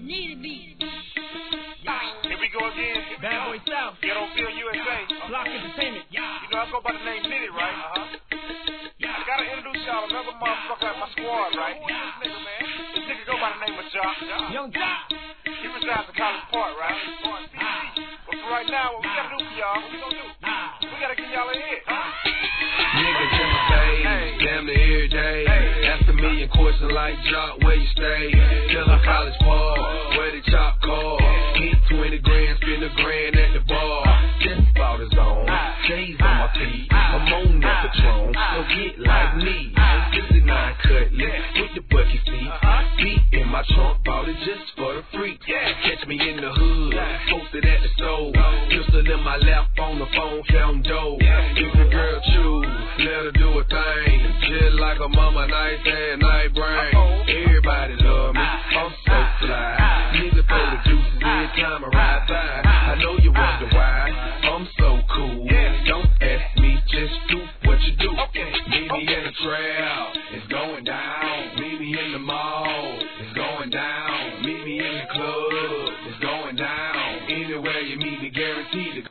Need a beat. Here we go again. Bad Boy South. Ghetto Feel USA. Block Entertainment. You know I go by the name Nitty, right? I gotta introduce y'all another motherfucker at my squad, right? Who is this nigga, man? This nigga go by the name of Jock. Young Jock. He resides in College Park, right? But for right now, what we gotta do for y'all, what we gonna do? We gotta get y'all a hit. Niggas in the stage, damn near every day. Ask a million questions like Jock, where you stay? Tell them College Park, where the chop call. Eat 20 grand, spend a grand at the bar. Just about his own, J's on my feet. I'm on that Patron, so get like me. 59 cutlass with the bucket seat. Beat in my trunk, bought it just for the freak. Catch me in the hood, posted at the store. Pistol in my lap on the phone, count dough. If the girl choose, let her do a thing. Just like a mama, nice and night brain. Everybody love me, I'm so fly. Nigga throw the deuces every time I ride by. I know you wonder why, I'm so cool. Don't ask me, just do what you do. Meet me in the trail, it's going down. Meet me in the mall, it's going down. Meet me in the club, it's going down. Anywhere you meet me, guaranteed to